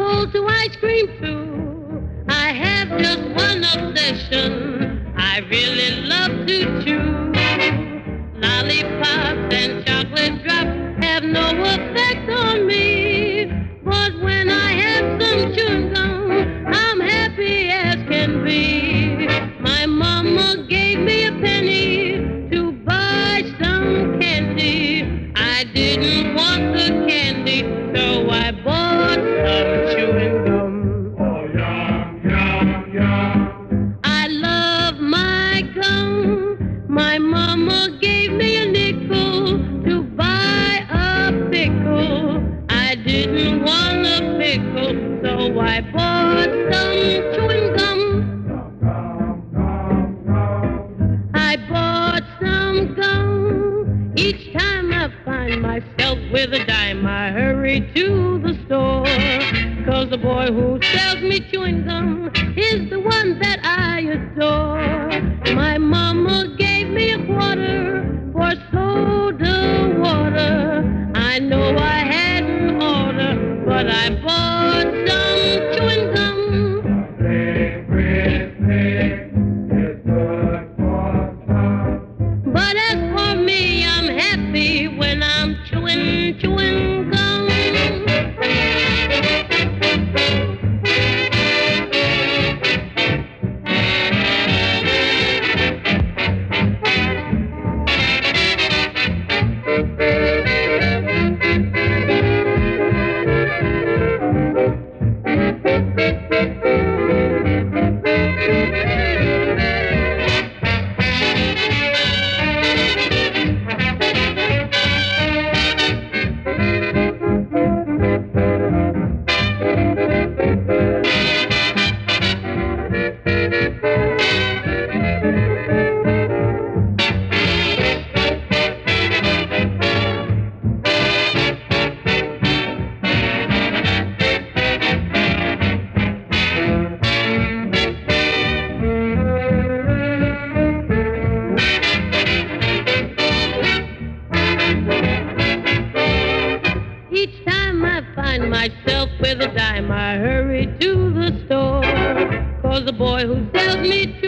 cold to ice cream too. I have just one obsession. I really love to chew. Lollipops and chocolate drops have no effect on me. But when I have some chewing gum, I'm happy as can be. My mama gave me a penny to buy some candy. I didn't want the candy, so I bought some chewing gum. Oh, yum, yum, yum. I love my gum. My mama gave me a nickel to buy a pickle. I didn't want a pickle, so I bought some chewing gum. Gum, gum, gum. I bought some gum. Each time I find myself with a dime, I hurry to the store. 'Cause the boy who sells me chewing gum is the one that I adore. My mama gave me a quarter for soda water. I know I hadn't order, but I bought some chewing gum. Liquid stick is good for some. But as for me, I'm happy when I'm chewing gum. Each time I find myself with a dime, I hurry to the store. 'Cause the boy who sells me